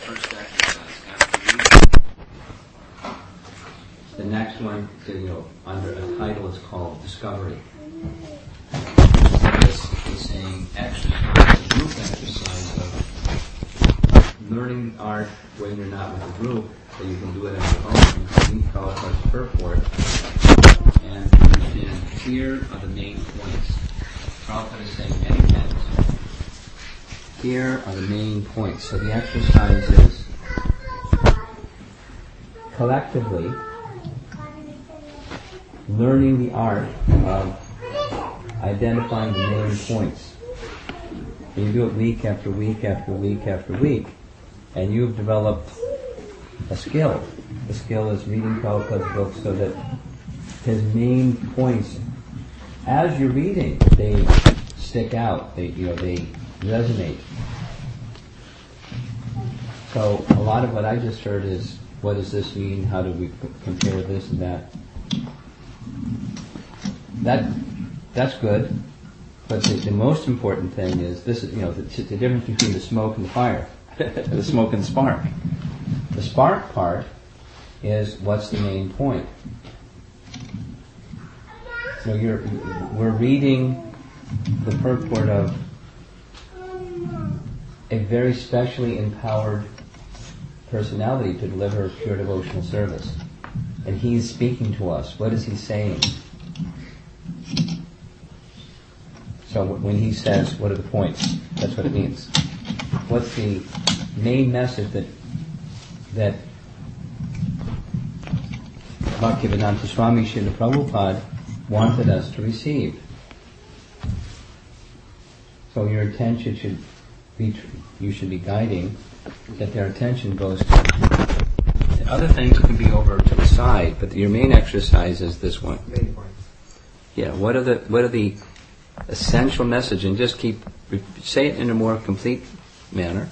first exercise after reading. The next one, under a title is called Discovery. This is saying actually a group exercise of learning art when you're not with a group, so you can do it on your own. We call it our purport. And understand here are the main points. Prabhupada is saying many things. Here are the main points. So the exercise is collectively learning the art of identifying the main points. And you do it week after week after week after week, and you've developed a skill. The skill is reading Prabhupada's books so that his main points, as you're reading, they stick out. They resonate. So a lot of what I just heard is, what does this mean? How do we compare this and that? That's good, but the most important thing is this is the difference between the smoke and the fire, the smoke and the spark. The spark part is what's the main point. So we're reading the purport of a very specially empowered personality to deliver pure devotional service. And he's speaking to us. What is he saying? So when he says, what are the points? That's what it means. What's the main message that Bhaktivedanta Swami Srila Prabhupada wanted us to receive? So your attention you should be guiding that their attention goes to other things can be over to the side, but your main exercise is this one. Main point. Yeah, what are the essential message, and just say it in a more complete manner.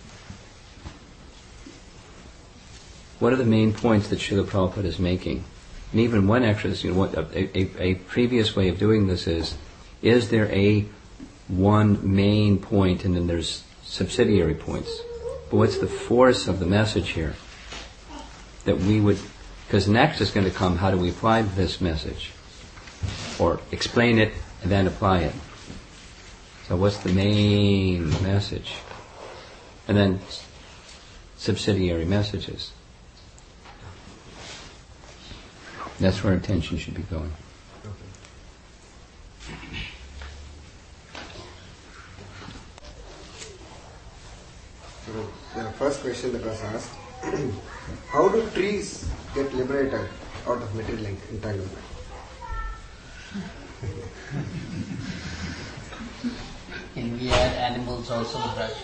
What are the main points that Srila Prabhupada is making? And even one exercise, a previous way of doing this is there a one main point and then there's subsidiary points? But what's the force of the message here? That we would, because next is going to come, how do we apply this message? Or explain it and then apply it. So what's the main message? And then subsidiary messages. That's where attention should be going. So the first question that was asked, how do trees get liberated out of material entanglement? Can we add animals also, Raj?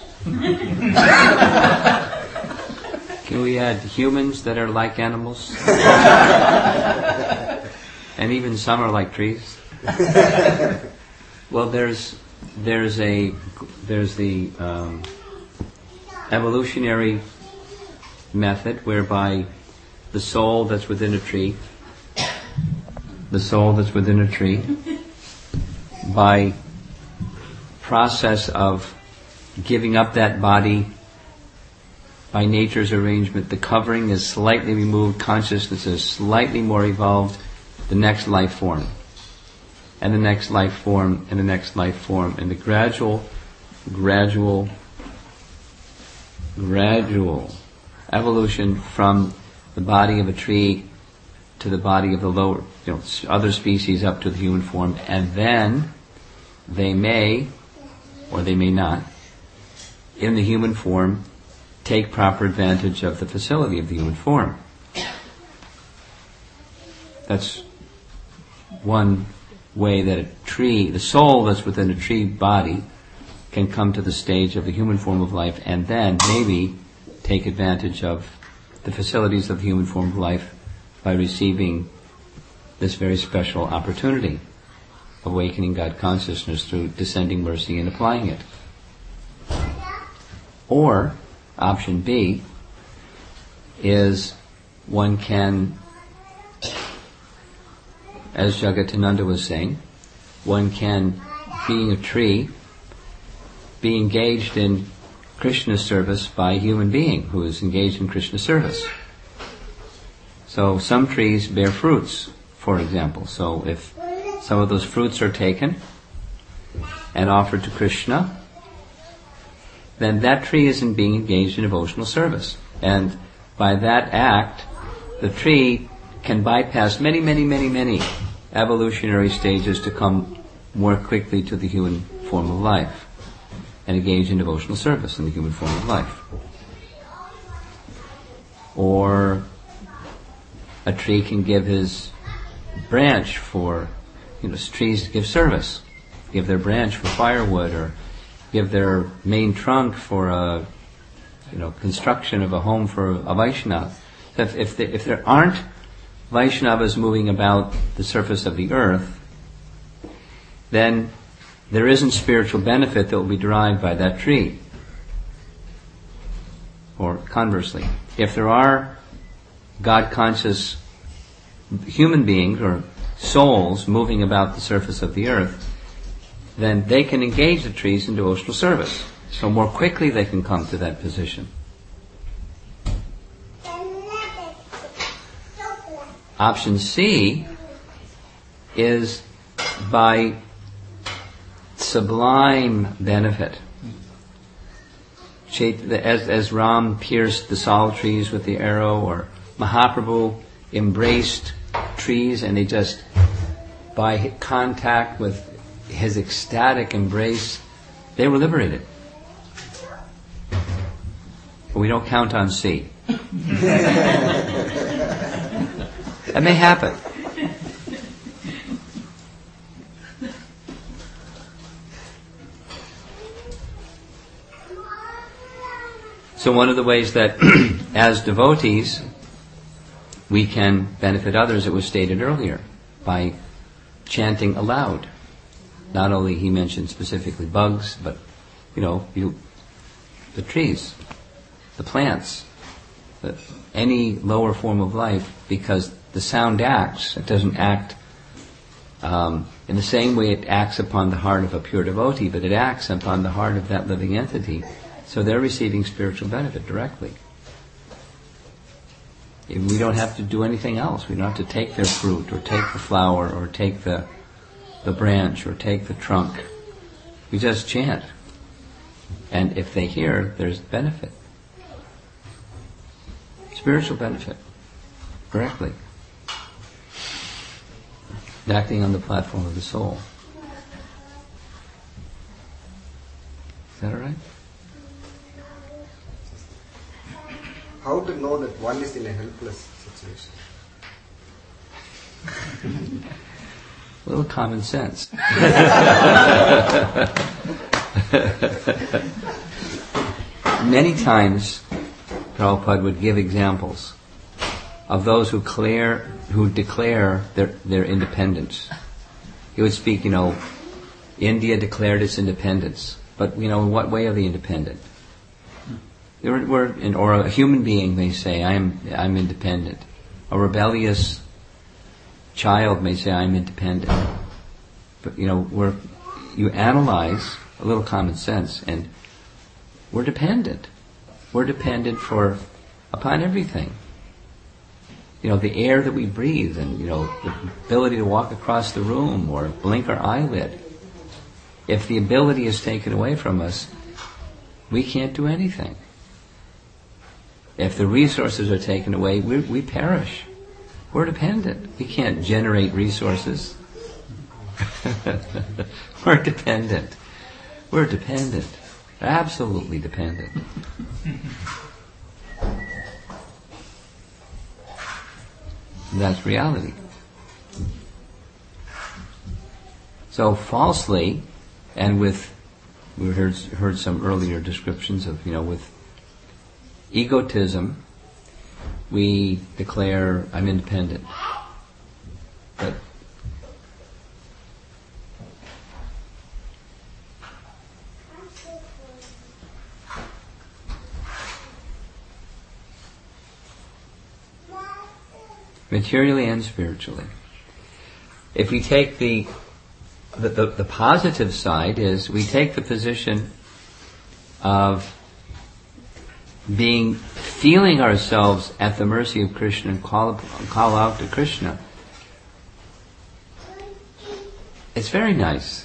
Can we add humans that are like animals? And even some are like trees? Well, there's the evolutionary method whereby the soul that's within a tree, by process of giving up that body by nature's arrangement, the covering is slightly removed, consciousness is slightly more evolved, the next life form, and the next life form, and the next life form, and the gradual evolution from the body of a tree to the body of the lower, other species up to the human form, and then they may, or they may not, in the human form, take proper advantage of the facility of the human form. That's one way that a tree, the soul that's within a tree body, can come to the stage of the human form of life and then maybe take advantage of the facilities of the human form of life by receiving this very special opportunity, awakening God consciousness through descending mercy and applying it. Or, option B, is one can, as Jagatananda was saying, one can, being a tree, be engaged in Krishna service by a human being who is engaged in Krishna service. So some trees bear fruits, for example. So if some of those fruits are taken and offered to Krishna, then that tree isn't being engaged in devotional service. And by that act, the tree can bypass many, many, many, many evolutionary stages to come more quickly to the human form of life and engage in devotional service in the human form of life. Or a tree can give his branch for, trees give service, give their branch for firewood, or give their main trunk for construction of a home for a Vaishnava. If there aren't Vaishnavas moving about the surface of the earth, then there isn't spiritual benefit that will be derived by that tree. Or conversely, if there are God-conscious human beings or souls moving about the surface of the earth, then they can engage the trees in devotional service. So more quickly they can come to that position. Option C is by sublime benefit. As Ram pierced the sal trees with the arrow, or Mahaprabhu embraced trees and they just, by contact with his ecstatic embrace, they were liberated. But we don't count on C. That may happen. So one of the ways that as devotees we can benefit others, it was stated earlier, by chanting aloud. Not only he mentioned specifically bugs, but the trees, the plants, any lower form of life, because the sound acts. It doesn't act in the same way it acts upon the heart of a pure devotee, but it acts upon the heart of that living entity. So they're receiving spiritual benefit directly. We don't have to do anything else. We don't have to take their fruit, or take the flower, or take the branch, or take the trunk. We just chant. And if they hear, there's benefit. Spiritual benefit. Directly. Acting on the platform of the soul. Is that all right? How to know that one is in a helpless situation? A little common sense. Many times, Prabhupada would give examples of those who declare their independence. He would speak, India declared its independence, but in what way are they independent? Or a human being may say, I'm independent. A rebellious child may say, I'm independent. But you analyze a little common sense, and we're dependent. We're dependent upon everything. The air that we breathe, and the ability to walk across the room or blink our eyelid. If the ability is taken away from us, we can't do anything. If the resources are taken away, we perish. We're dependent. We can't generate resources. We're dependent. We're dependent. Absolutely dependent. That's reality. So falsely, and we heard some earlier descriptions of, with egotism, we declare, I'm independent. But materially and spiritually. If we take the positive side, is we take the position of feeling ourselves at the mercy of Krishna and call out to Krishna. It's very nice.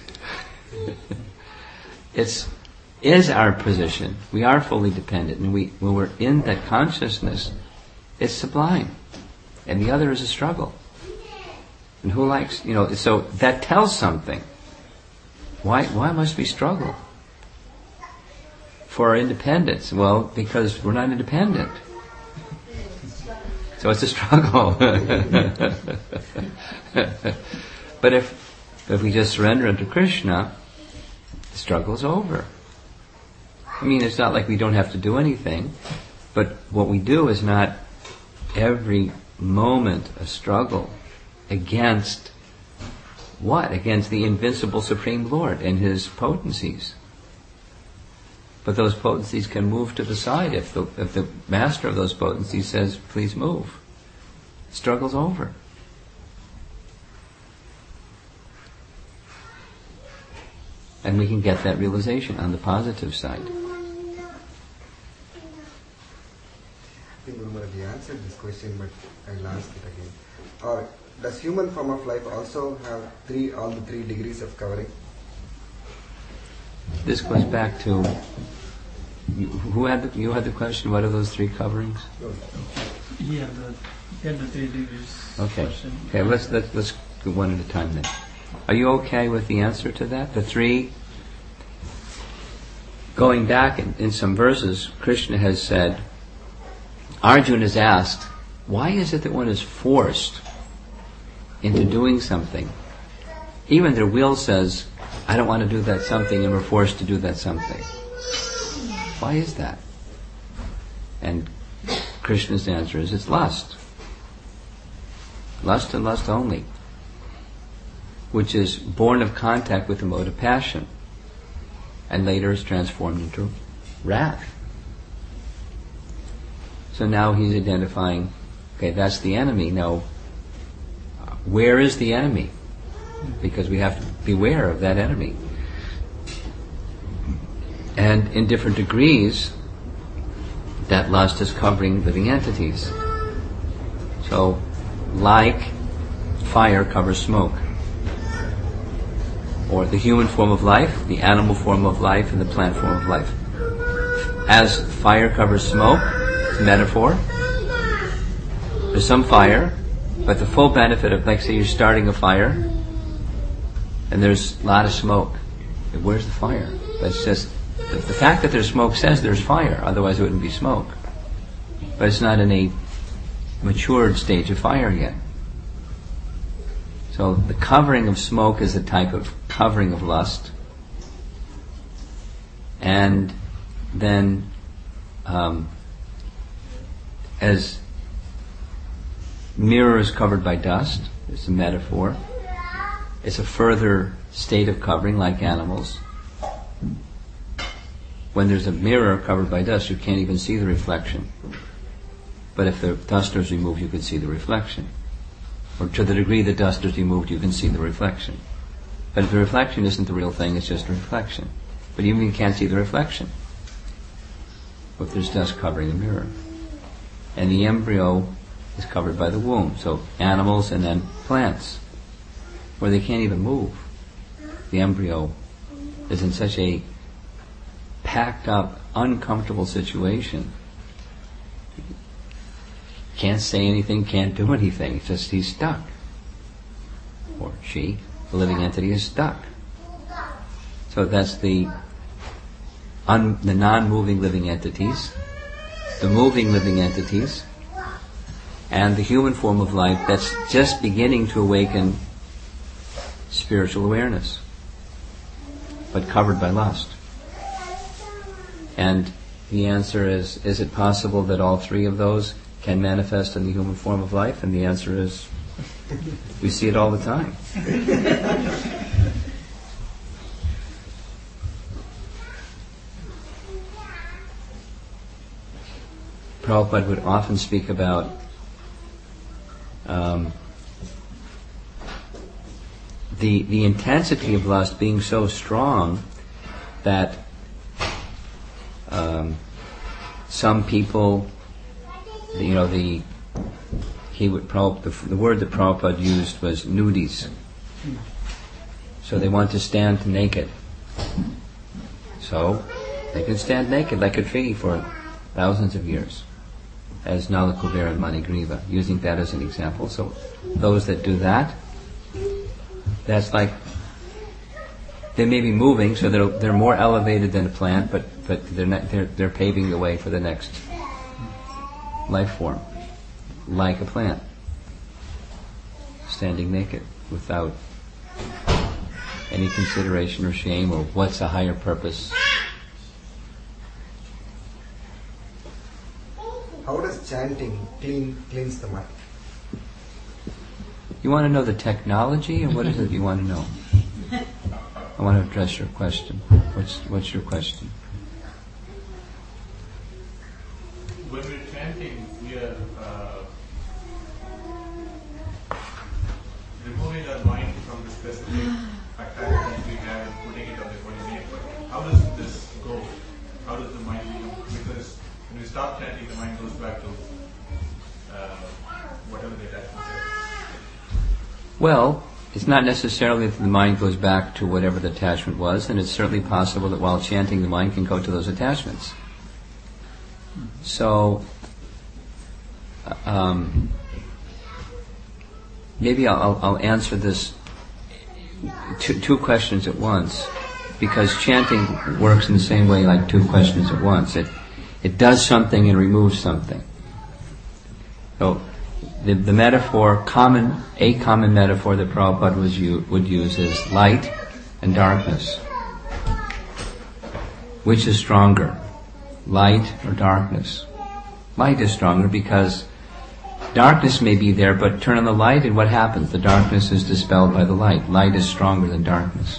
Is our position. We are fully dependent, and when we're in that consciousness, it's sublime. And the other is a struggle. And who likes, so that tells something. Why must we struggle for our independence? Well, because we're not independent. So it's a struggle. But if we just surrender unto Krishna, the struggle's over. I mean, it's not like we don't have to do anything, but what we do is not every moment a struggle against what? Against the invincible Supreme Lord and His potencies. But those potencies can move to the side if the master of those potencies says, please move. The struggle's over. And we can get that realization on the positive side. I think we answered this question, but I'll ask it again. Does human form of life also have all the three degrees of covering? This goes back to you had the question. What are those three coverings? Yeah, the 3 degrees. Okay. Question. Okay. Let's go one at a time then. Are you okay with the answer to that? The three. Going back in some verses, Krishna has said. Arjuna has asked, why is it that one is forced into doing something? Even their will says, I don't want to do that something, and we're forced to do that something. Why is that? And Krishna's answer is, it's lust. Lust and lust only. Which is born of contact with the mode of passion. And later is transformed into wrath. So now he's identifying, okay, that's the enemy. Now, where is the enemy? Because we have to beware of that enemy. And in different degrees, that lust is covering living entities. So, like fire covers smoke. Or the human form of life, the animal form of life, and the plant form of life. As fire covers smoke, it's a metaphor. There's some fire, but the full benefit of, like say you're starting a fire, and there's a lot of smoke. Where's the fire? But it's just, the fact that there's smoke says there's fire, otherwise it wouldn't be smoke. But it's not in a matured stage of fire yet. So the covering of smoke is a type of covering of lust. And then, as mirror is covered by dust, it's a metaphor. It's a further state of covering, like animals. When there's a mirror covered by dust, you can't even see the reflection. But if the dust is removed, you can see the reflection. Or to the degree the dust is removed, you can see the reflection. But if the reflection isn't the real thing, it's just a reflection. But even you can't see the reflection if there's dust covering the mirror. And the embryo is covered by the womb. So animals and then plants, where they can't even move. The embryo is in such a packed up, uncomfortable situation. Can't say anything, can't do anything. It's just he's stuck. Or she, the living entity, is stuck. So that's the non-moving living entities, the moving living entities, and the human form of life that's just beginning to awaken spiritual awareness, but covered by lust. And the answer is it possible that all three of those can manifest in the human form of life? And the answer is, we see it all the time. Prabhupada would often speak about the intensity of lust being so strong that some people, the word that Prabhupada used was nudis. So they want to stand naked. So they can stand naked like a tree for thousands of years, as Nala Kubera and Manigriva, using that as an example. So those that do that, that's like, they may be moving, so they're more elevated than a plant, but they're paving the way for the next life form, like a plant, standing naked without any consideration or shame or what's a higher purpose. How does chanting cleanse the mind? You want to know the technology, or what is it you want to know? I want to address your question. What's your question? When we're chanting, we are removing our mind from the specific activity we have and putting it on the holy name. How does this go? How does the mind become? Because when we stop chanting, the mind goes back to whatever the attachment is. Well, it's not necessarily that the mind goes back to whatever the attachment was, and it's certainly possible that while chanting the mind can go to those attachments. So, maybe I'll answer this two questions at once, because chanting works in the same way like two questions at once. It does something and removes something. So the metaphor, a common metaphor that Prabhupada would use is light and darkness. Which is stronger, light or darkness? Light is stronger because darkness may be there, but turn on the light and what happens? The darkness is dispelled by the light. Light is stronger than darkness.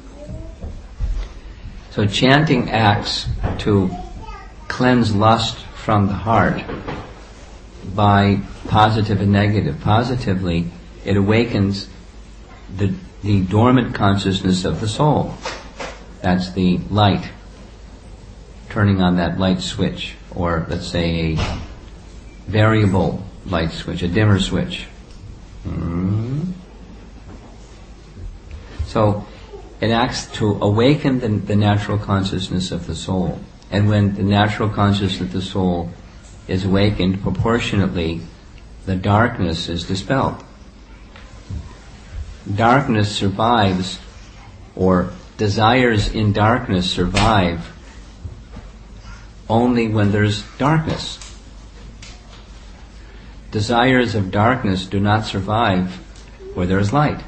So chanting acts to cleanse lust from the heart by positive and negative. Positively, it awakens the dormant consciousness of the soul. That's the light. Turning on that light switch, or let's say a variable light switch, a dimmer switch. So it acts to awaken the natural consciousness of the soul. And when the natural consciousness of the soul is awakened, proportionately, the darkness is dispelled. Darkness survives, or desires in darkness survive, only when there's darkness. Desires of darkness do not survive where there is light.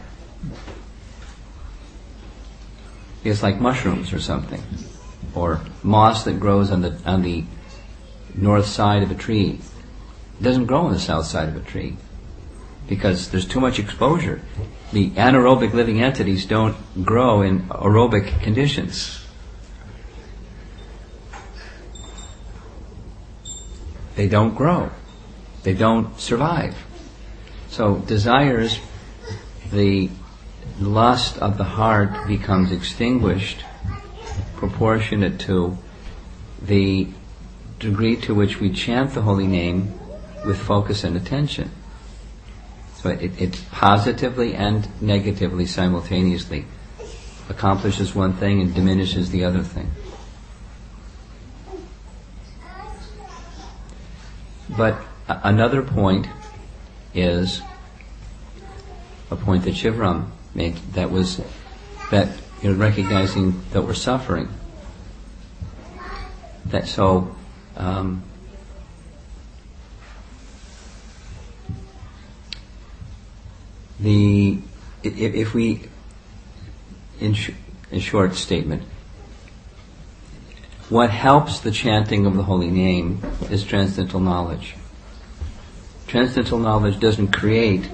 It's like mushrooms or something, or moss that grows on the north side of a tree. It doesn't grow on the south side of a tree because there's too much exposure. The anaerobic living entities don't grow in aerobic conditions. They don't grow. They don't survive. So desires, the lust of the heart becomes extinguished proportionate to the degree to which we chant the holy name with focus and attention. So it positively and negatively simultaneously accomplishes one thing and diminishes the other thing. But another point is a point that Shivram made, that recognizing that we're suffering. That so if we, in short statement, what helps the chanting of the holy name is transcendental knowledge. Transcendental knowledge doesn't create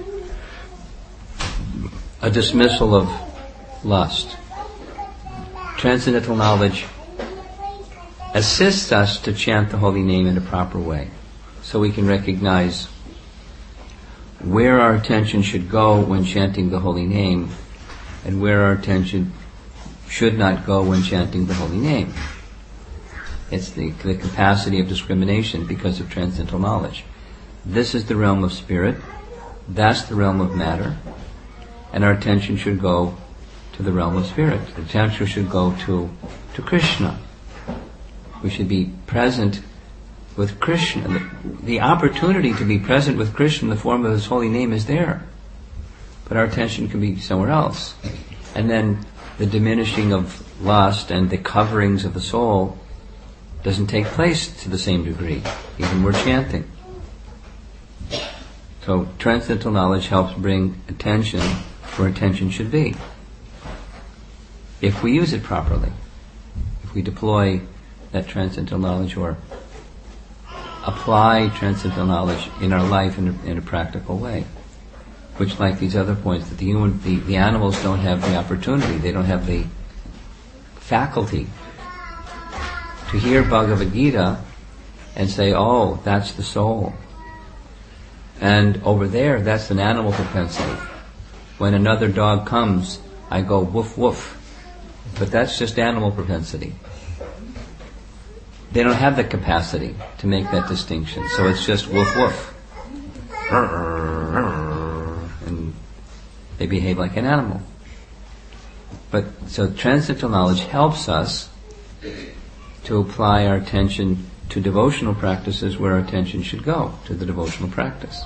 a dismissal of lust. Transcendental knowledge assists us to chant the holy name in a proper way, so we can recognize where our attention should go when chanting the holy name and where our attention should not go when chanting the holy name. It's the capacity of discrimination because of transcendental knowledge. This is the realm of spirit. That's the realm of matter. And our attention should go to the realm of spirit. The attention should go to Krishna. We should be present with Krishna. The opportunity to be present with Krishna in the form of His holy name is there. But our attention can be somewhere else. And then the diminishing of lust and the coverings of the soul doesn't take place to the same degree. Even we're chanting. So transcendental knowledge helps bring attention where attention should be. If we use it properly, if we deploy that transcendental knowledge or apply transcendental knowledge in our life in a practical way, which, like these other points, that the animals don't have the opportunity, they don't have the faculty to hear Bhagavad Gita and say, oh, that's the soul. And over there, that's an animal propensity. When another dog comes, I go woof woof. But that's just animal propensity. They don't have the capacity to make that distinction. So it's just woof woof. And they behave like an animal. But so transcendental knowledge helps us to apply our attention to devotional practices where our attention should go, to the devotional practice.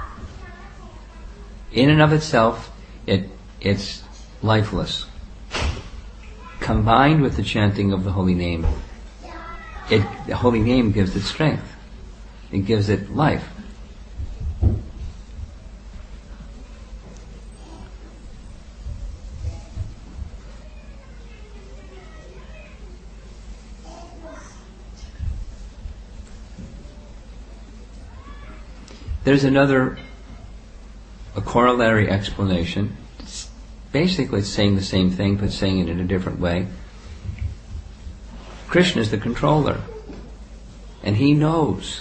In and of itself, it's lifeless. Combined with the chanting of the holy name, the holy name gives it strength. It gives it life. There's a corollary explanation. Basically, it's saying the same thing, but saying it in a different way. Krishna is the controller, and He knows.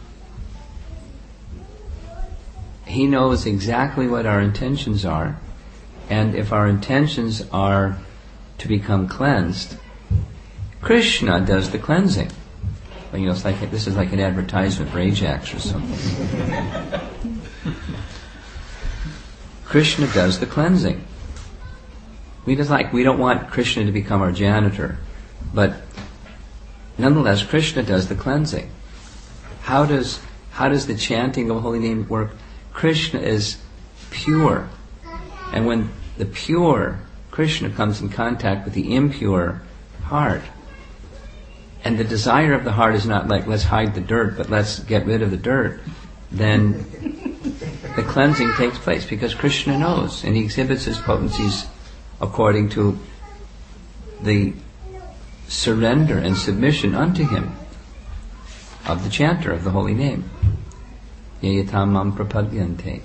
He knows exactly what our intentions are, and if our intentions are to become cleansed, Krishna does the cleansing. Well, it's like this is like an advertisement for Ajax or something. Krishna does the cleansing. We don't want Krishna to become our janitor, but nonetheless, Krishna does the cleansing. How does the chanting of holy name work? Krishna is pure, and when the pure Krishna comes in contact with the impure heart, and the desire of the heart is not like, let's hide the dirt, but let's get rid of the dirt, then the cleansing takes place because Krishna knows, and He exhibits His potencies according to the surrender and submission unto Him of the chanter of the holy name. Yayatam mam prapadyante.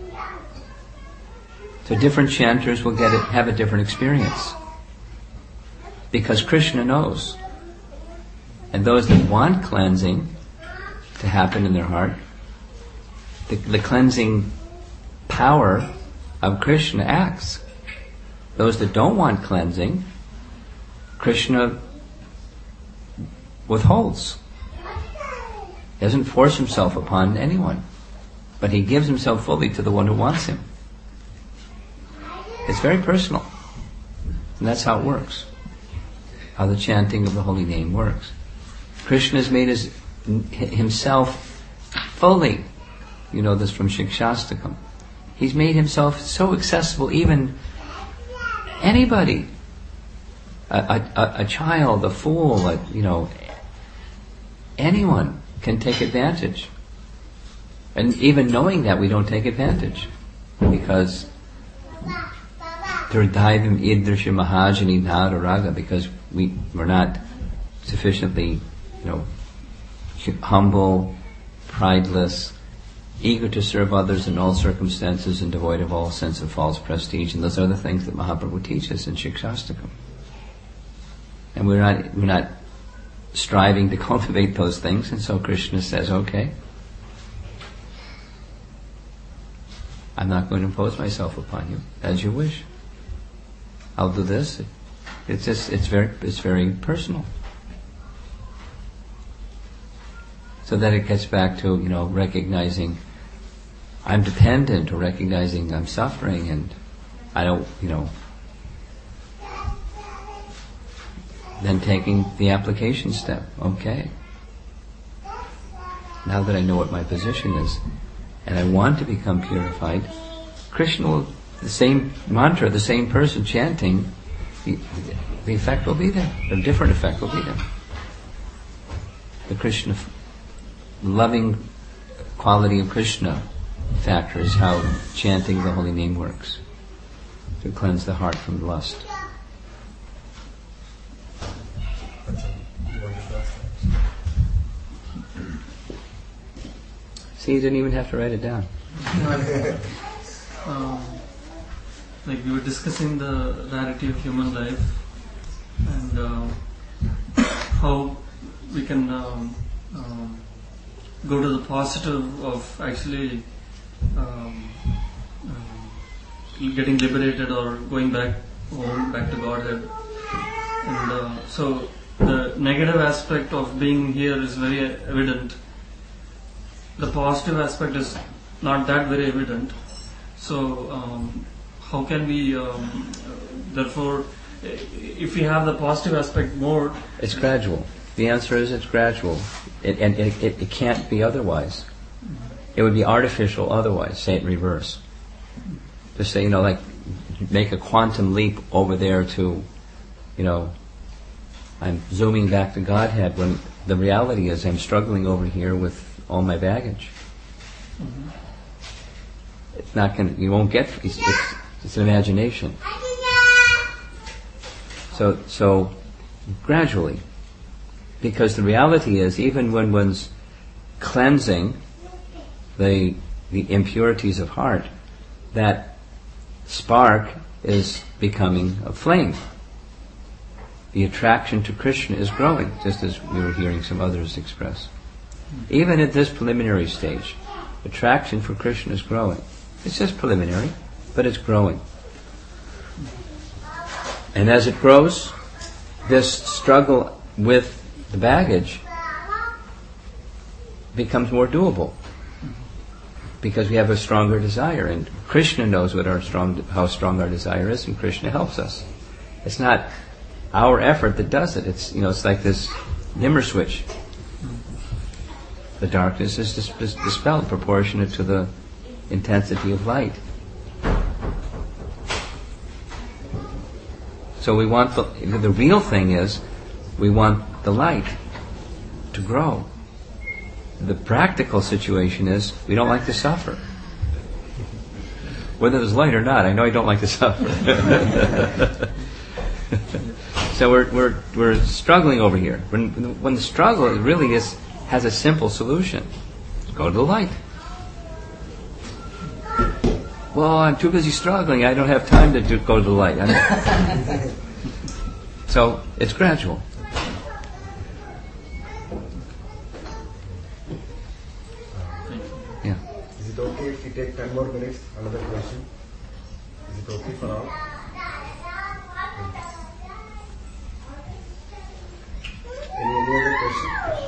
So different chanters will have a different experience because Krishna knows. And those that want cleansing to happen in their heart, the cleansing power of Krishna acts. Those that don't want cleansing, Krishna withholds. He doesn't force Himself upon anyone, but He gives Himself fully to the one who wants Him. It's very personal. And that's how it works. How the chanting of the holy name works. Krishna has made Himself fully. You know this from Shikshastakam. He's made Himself so accessible, even anybody, a child, a fool, anyone can take advantage. And even knowing that, we don't take advantage because Durdaivam idrisha mahajani nadaraga, because we're not sufficiently humble, prideless, eager to serve others in all circumstances and devoid of all sense of false prestige. And those are the things that Mahaprabhu teaches in Shikshastakam. And we're not striving to cultivate those things, and so Krishna says, okay, I'm not going to impose myself upon you, as you wish. I'll do this. It's very personal. So that it gets back to, recognizing I'm dependent, or recognizing I'm suffering, and I don't, then taking the application step. Okay. Now that I know what my position is, and I want to become purified, Krishna will, the same mantra, the same person chanting, the effect will be there. A different effect will be there. The Krishna, loving quality of Krishna factor is how chanting the holy name works, to cleanse the heart from lust. See, you didn't even have to write it down. Like we were discussing the rarity of human life and how we can go to the positive of actually getting liberated or going back home, back to Godhead. And so the negative aspect of being here is very evident. The positive aspect is not that very evident. So how can we, therefore, if we have the positive aspect more... It's gradual. The answer is it's gradual. It can't be otherwise. It would be artificial otherwise, say it in reverse. To say, like, make a quantum leap over there to, I'm zooming back to Godhead, when the reality is I'm struggling over here with all my baggage. Mm-hmm. It's not going to, you won't get, it's an imagination. So gradually, because the reality is, even when one's cleansing the impurities of heart, that spark is becoming a flame. The attraction to Krishna is growing, just as we were hearing some others express. Even at this preliminary stage, attraction for Krishna is growing. It's just preliminary, but it's growing. And as it grows, this struggle with the baggage becomes more doable, because we have a stronger desire, and Krishna knows how strong our desire is, and Krishna helps us. It's not our effort that does it. It's like this dimmer switch. The darkness is dispelled proportionate to the intensity of light. So we want the real thing is, we want the light to grow. The practical situation is, we don't like to suffer. Whether there's light or not, I know I don't like to suffer. So we're struggling over here. When the struggle really has a simple solution. Go to the light. Well, I'm too busy struggling. I don't have time to go to the light. So it's gradual. Yeah. Is it okay if we take 10 more minutes? Another question. Is it okay for all? Any other question?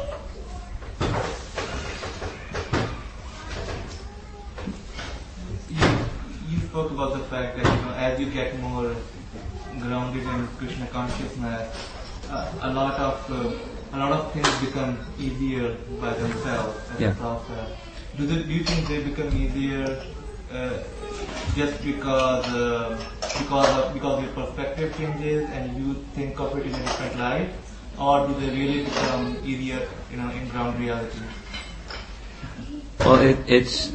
You spoke about the fact that as you get more grounded in Krishna consciousness, a lot of things become easier by themselves as a process. Do you think they become easier just because your perspective changes and you think of it in a different light, or do they really become easier, in ground reality? Well, it's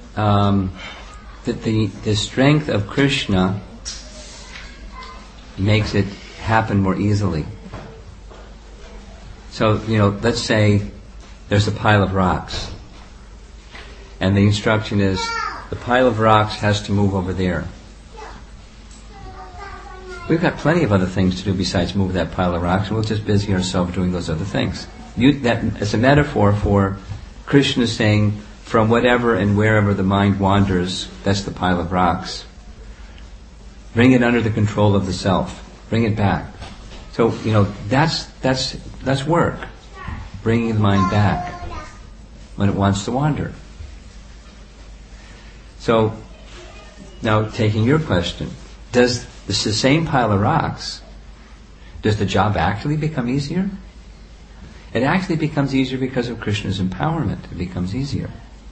that the strength of Krishna makes it happen more easily. So, let's say there's a pile of rocks, and the instruction is, the pile of rocks has to move over there. We've got plenty of other things to do besides move that pile of rocks, and we'll just busy ourselves doing those other things. It's a metaphor for Krishna saying, from whatever and wherever the mind wanders, that's the pile of rocks. Bring it under the control of the self. Bring it back. So, that's work. Bringing the mind back. when it wants to wander. So, now taking your question, does this the same pile of rocks, does the job actually become easier? It actually becomes easier because of Krishna's empowerment. It becomes easier.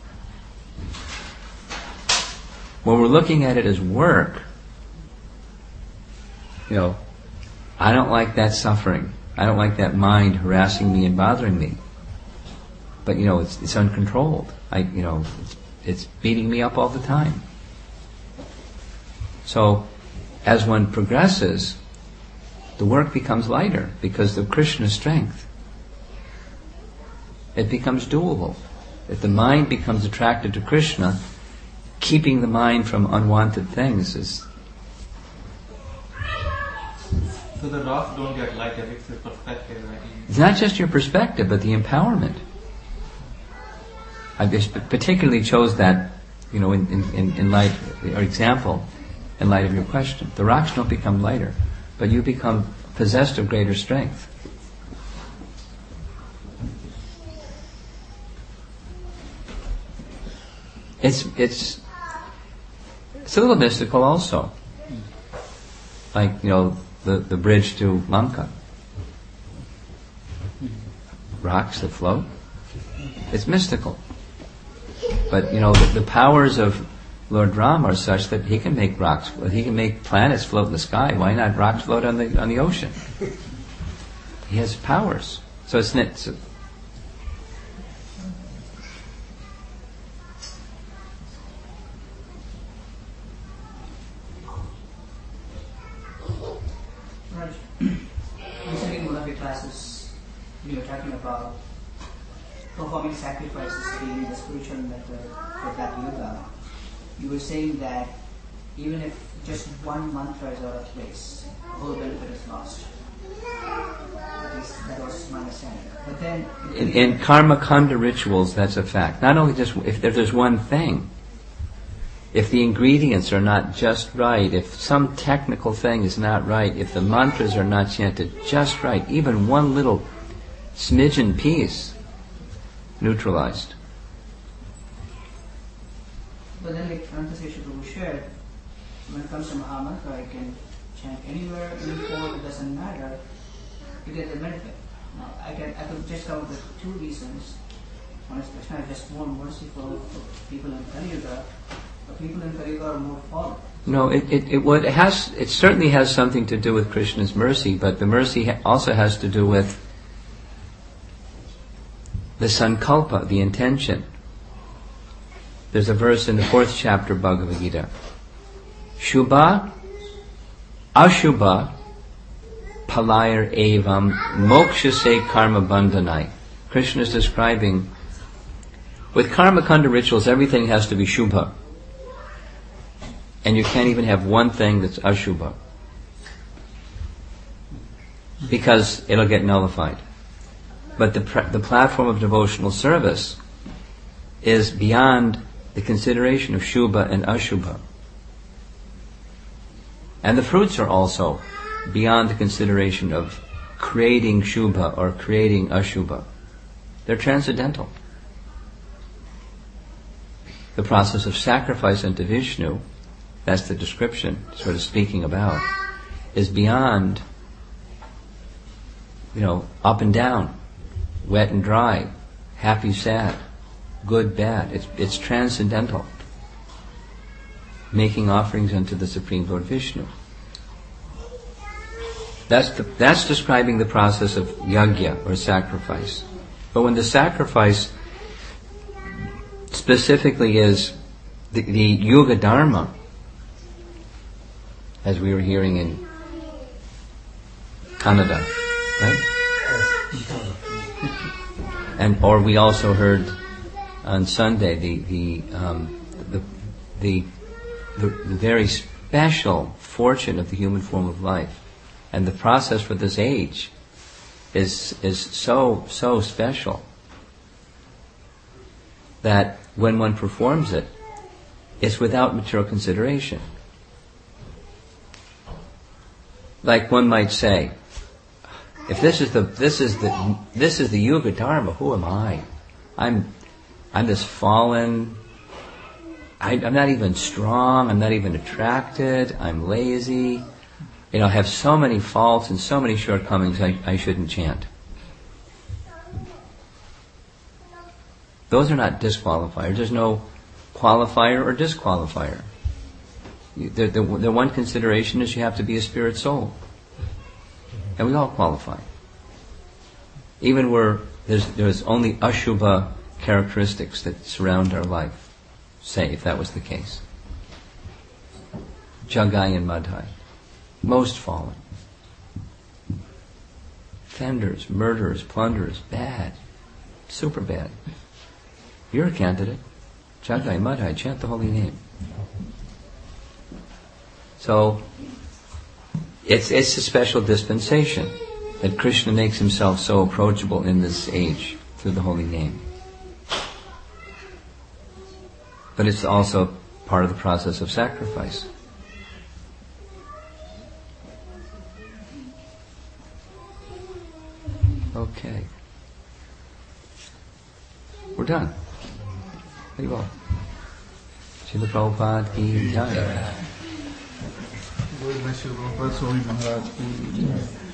When we're looking at it as work, I don't like that suffering. I don't like that mind harassing me and bothering me. But it's uncontrolled. It's beating me up all the time. So, as one progresses, the work becomes lighter because of Krishna's strength. It becomes doable. If the mind becomes attracted to Krishna, keeping the mind from unwanted things is... So the rocks don't get lighter, it's your perspective, right? It's not just your perspective, but the empowerment. I just particularly chose that, in light, or example, in light of your question. The rocks don't become lighter, but you become possessed of greater strength. It's a little mystical also. Like, the bridge to Lanka. Rocks that float. It's mystical. But, the powers of Lord Ram are such that he can make rocks, he can make planets float in the sky. Why not rocks float on the ocean? He has powers. So it's recently in one of your classes, you were talking about performing sacrifices being the spiritual method for that yoga. You were saying that even if just one mantra is out of place, the whole benefit is lost. At least that was my understanding. But then in karma kanda rituals, that's a fact. Not only just if there's one thing, if the ingredients are not just right, if some technical thing is not right, if the mantras are not chanted just right, even one little smidgen piece neutralized. But then, like Ananta Sesha Prabhu shared, when it comes to Mahamantra, I can chant anywhere, any form, it doesn't matter. You get the benefit. Now, I could just come up with two reasons. One is Krishna is just more merciful for people in Kali Yuga, but people in Kali Yuga are more fallen. No, it certainly has something to do with Krishna's mercy, but the mercy also has to do with the sankalpa, the intention. There's a verse in the 4th chapter of Bhagavad Gita. Shubha, Ashubha, Palayar Evam, Moksha Se Karma Bandhanai. Krishna is describing, with karma kanda rituals, everything has to be Shubha. And you can't even have one thing that's Ashubha. Because it'll get nullified. But the platform of devotional service is beyond the consideration of Shubha and Ashubha. And the fruits are also beyond the consideration of creating Shubha or creating Ashubha. They're transcendental. The process of sacrifice unto Vishnu, that's the description sort of speaking about, is beyond, up and down, wet and dry, happy, sad, good, bad. It's transcendental. Making offerings unto the Supreme Lord Vishnu. That's describing the process of yajna or sacrifice. But when the sacrifice specifically is the Yuga Dharma, as we were hearing in Canada, right? Or we also heard on Sunday the very special fortune of the human form of life, and the process for this age is so special that when one performs it, it's without material consideration. Like one might say, if this is the Yuga Dharma, who am I? I'm this fallen, I'm not even strong, I'm not even attracted, I'm lazy, I have so many faults and so many shortcomings, I shouldn't chant. Those are not disqualifiers. There's no qualifier or disqualifier. The one consideration is you have to be a spirit soul. And we all qualify. Even where there's only Ashubha characteristics that surround our life, say, if that was the case. Jagai and Madhai. Most fallen. Offenders, murderers, plunderers, bad. Super bad. You're a candidate. Jagai, Madhai, chant the holy name. So, it's a special dispensation that Krishna makes himself so approachable in this age through the holy name. But it's also part of the process of sacrifice. Okay. We're done. Very well. Srila Prabhupada ki jai. Lord bless you, Prabhupada Swami Maharaj ki jai.